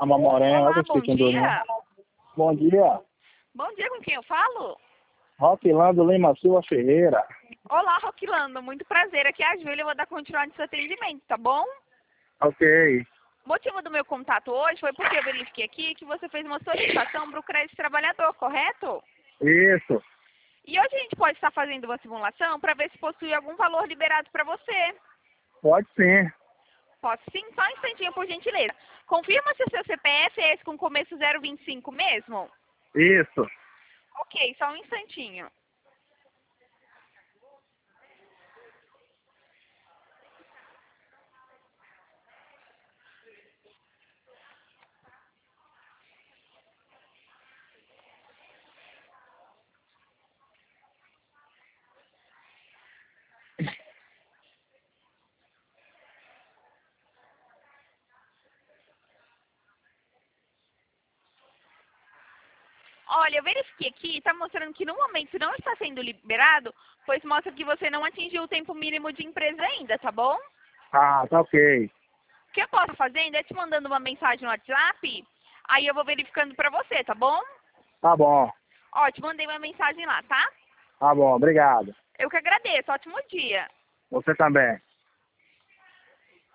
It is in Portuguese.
Uma morena, Olá, olha que bom esquecendo dia. Bom dia. Bom dia, com quem eu falo? Roquilando Lima Silva Ferreira. Olá, Roquilando, muito prazer. Aqui é a Júlia, eu vou dar continuidade nesse atendimento, tá bom? Ok. O motivo do meu contato hoje foi porque eu verifiquei aqui que você fez uma solicitação para o crédito trabalhador, correto? Isso. E hoje a gente pode estar fazendo uma simulação para ver se possui algum valor liberado para você. Pode sim. Posso sim? Só um instantinho, por gentileza. Confirma se o seu CPF é esse com começo 025 mesmo? Isso. Ok, só um instantinho. Olha, eu verifiquei aqui, está mostrando que no momento não está sendo liberado, pois mostra que você não atingiu o tempo mínimo de empresa ainda, tá bom? Ah, tá ok. O que eu posso fazendo é te mandando uma mensagem no WhatsApp, aí eu vou verificando pra você, tá bom? Tá bom. Ó, te mandei uma mensagem lá, tá? Tá bom, obrigado. Eu que agradeço, ótimo dia. Você também.